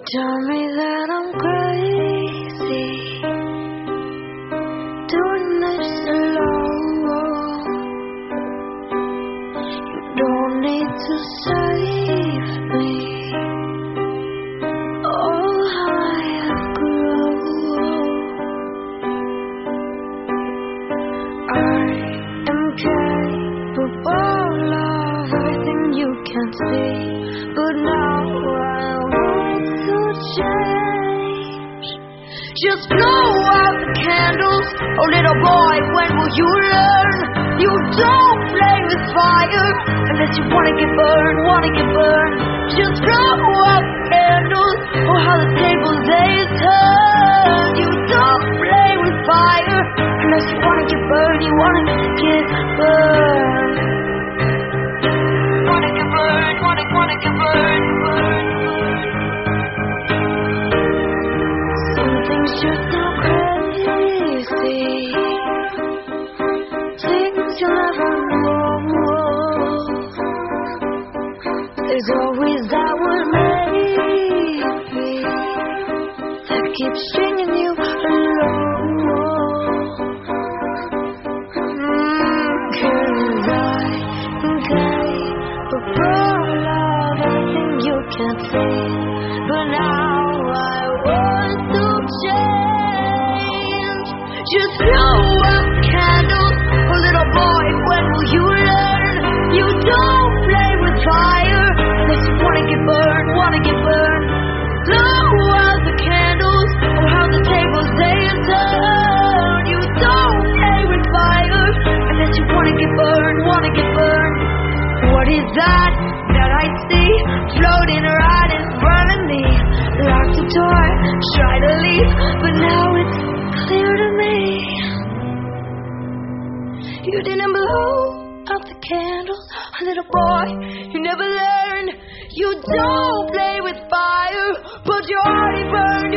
Tell me that I'm crazy, doing this alone. You don't need to save me. Oh, how I have grown. I am capable of everything you can see, but now I want to change. Just blow out the candles, oh little boy, when will you learn? You don't play with fire unless you wanna get burned, wanna get burned. Just blow out the candles, oh how the tables they turn. You don't play with fire unless you wanna get burned, you wanna get burned. Wanna get burned, wanna get burned, burned. Something's just so crazy, things you'll never know. There's always that one maybe that keeps stringing you along. 'Cause I'm capable of everything you can't see, but now I want to change. Just blow out candles, oh little boy, when will you learn? You don't play with fire unless you wanna get burned, wanna get burned. Blow out the candles, oh how the tables they turn. You don't play with fire unless you wanna get burned, wanna get burned. What is that I see floating right in front of me? Locked the door, try to leave, but now it's clear to me. You didn't blow out the candles, oh, little boy, you never learned. You don't play with fire, but you already burned.